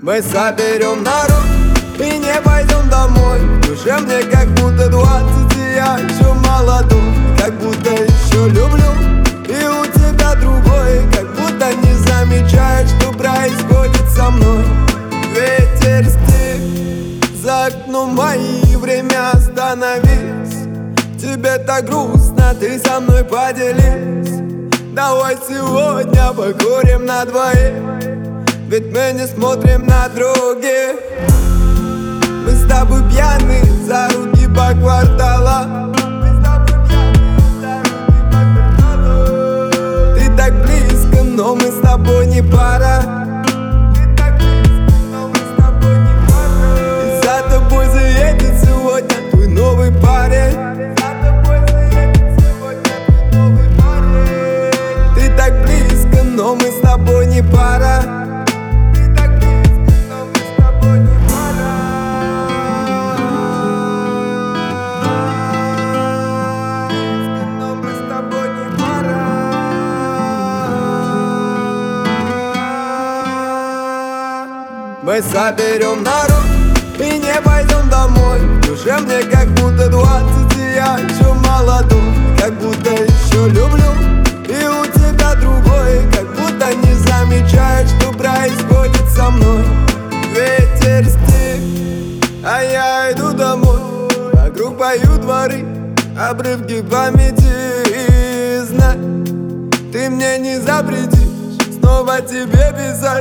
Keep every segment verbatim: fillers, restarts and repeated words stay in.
Мы соберем народ и не пойдем домой. В душе мне как будто двадцать, и я еще молодой. Как будто еще люблю, и у тебя другой. Как будто не замечаешь, что происходит со мной. Ветер стих, за окном мои, время остановись. Тебе так грустно, ты со мной поделись. Давай сегодня покурим на двоих, ведь мы не смотрим на других. Мы с тобой пьяны, за руки по кварталам. Ты так близко, но мы с тобой не пара. И за тобой заедет сегодня твой новый парень. Ты так близко, но мы с тобой не пара. Ты так близко, но мы с тобой не пара. Но мы с тобой не пара. Мы соберем народ и не пойдем домой. В душе мне как будто двадцать, и я еще молодой. Как будто еще люблю, и у тебя другой. Как будто не замечаешь, что происходит со мной. Ветер стих, а я иду домой. Вокруг поют дворы, обрывки памяти. И знай, ты мне не запретишь снова тебе писать.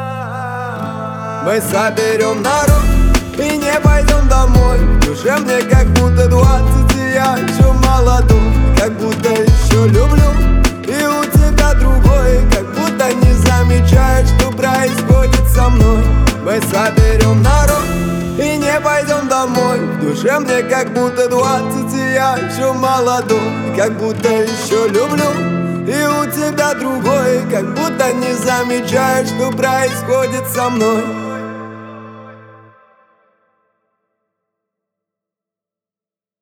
Мы соберем народ и не пойдем домой. В душе мне как будто двадцать, и я еще молодой. Как будто еще люблю, и у тебя другой. Как будто не замечаешь, что происходит со мной. Мы соберем народ и не пойдем домой. В душе мне как будто двадцать, и я еще молодой. Как будто еще люблю, и у тебя другой. Как будто не замечаешь, что происходит со мной.